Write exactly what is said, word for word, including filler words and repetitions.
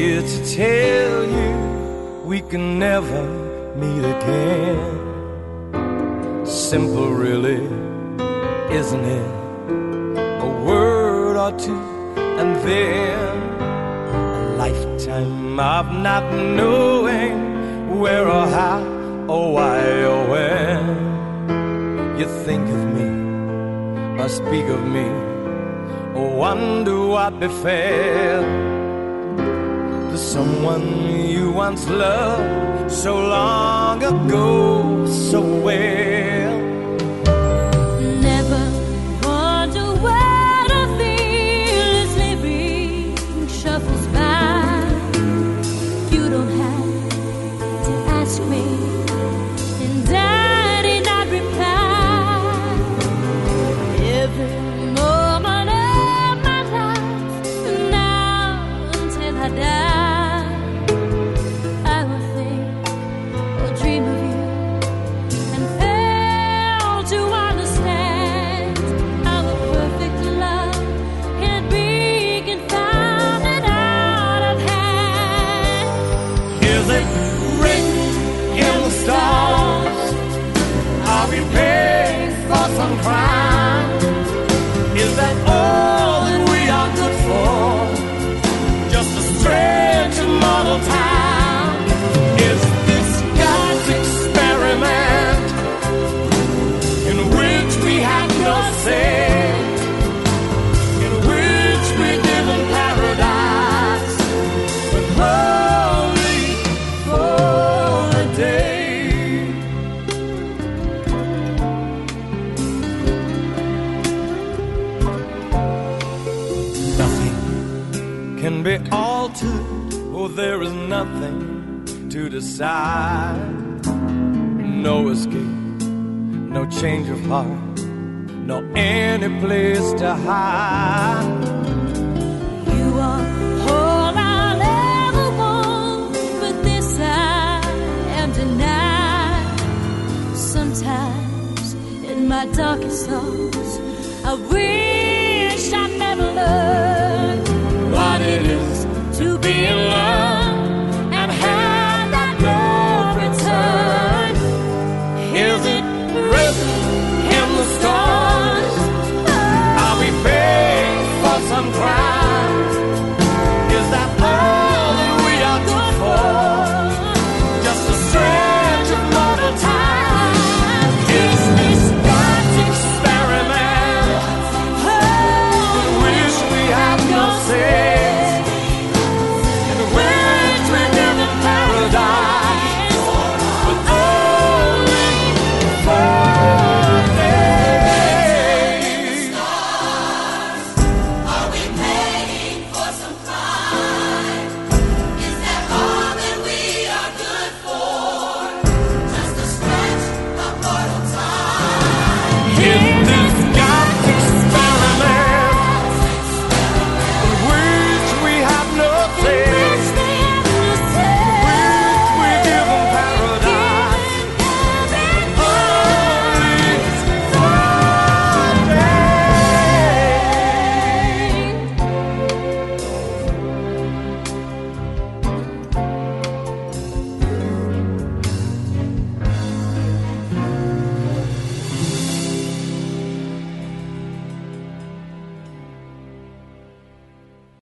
here to tell you we can never meet again. Simple really, isn't it? A word or two and then a lifetime of not knowing where or how or why or when. You think of me or speak of me or wonder what befell to someone you once loved so long ago so well. Never wonder where the fearless living shuffles by. You don't have to ask me, and I did not reply. Every moment of my life, now until I die, I will think or dream of you and fail to understand our perfect love can be confounded out of hand. Is it written in the stars? Are we paying for some crime? Is that all that we are good for? Just a stretch of mortal time? Is this God's experiment in which we have no say, in which we live in paradise, but only for a day? Nothing can be altered, or there is nothing to decide. No escape, no change of heart, no any place to hide. You are all I'll ever want, but this I am denied. Sometimes in my darkest thoughts, I wish I never learned what it is to be in love.